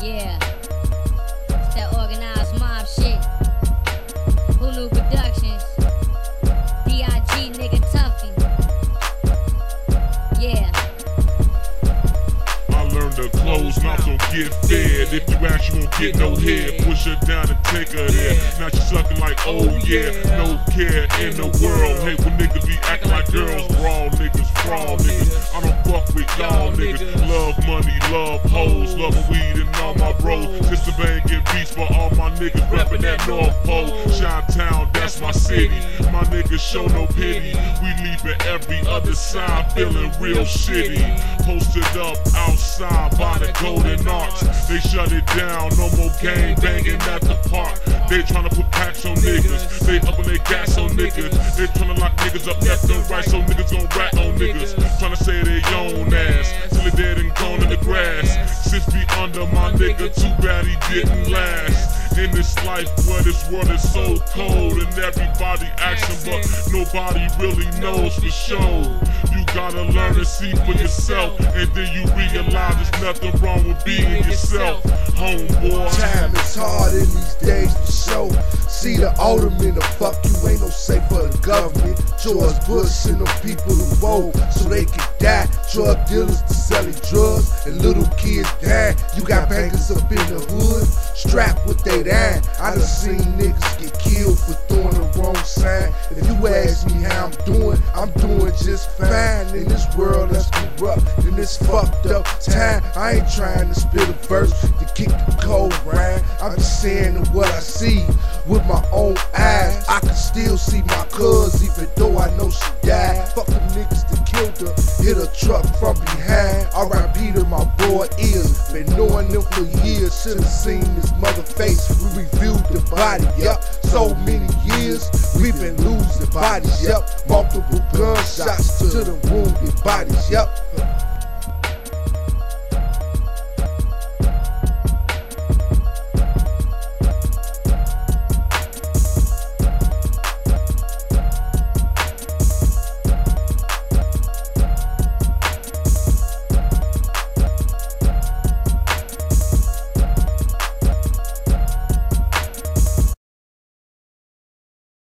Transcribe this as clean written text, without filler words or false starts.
Yeah, it's that organized mob shit. Who Knew Productions? D.I.G. nigga Tuffy. Yeah. I learned to close mouth, don't get fed. If you ask, you won't get no head. Push her down and take her there. Now she sucking like, oh yeah, no care in the world. Hate when niggas be acting like girls. Brawl niggas, fraud niggas. I don't fuck with y'all niggas. Love money, love hoes, love weed and all my bros. Sister Bang get beats for all my niggas reppin' that North Pole. Chi-Town, that's my city. My niggas show no pity. We leaving every other side feeling real shitty. Posted up outside by the Golden Arch. They shut it down, no more gang banging at the park. They tryna put packs on niggas. They up on their gas on niggas. They tryna lock niggas up left and right so niggas gon' rat on niggas. Tryna say they own ass till they dead and gone in the grass. 6 feet under my nigga, too bad he didn't last. In this life where this world is so cold and everybody asking but nobody really knows for sure. You gotta learn to see for yourself and then you realize there's nothing wrong with being yourself, homeboy. Time is hard in these days for sure. See the aldermen to fuck you, ain't no safe for the government. George Bush send them people to vote so they can die. Drug dealers to selling drugs and little kids die. You got bankers up in the hood, strapped with they eye. I done seen niggas get killed for throwing the wrong sign. If you ask me how I'm doing just fine. In this world that's corrupt, in this fucked up time, I ain't trying to spit a verse to kick the cold rhyme. I'm just saying what I see with my own eyes. I can still see my cuz even though I know she died. Fuck them niggas that killed her, hit a truck from behind. R.I.P. to my boy Is. Been knowing them for years, should've seen this mother face. We reviewed the body, yup. So many years, we've been losing bodies, yup. Multiple gunshots to the wounded bodies, yup.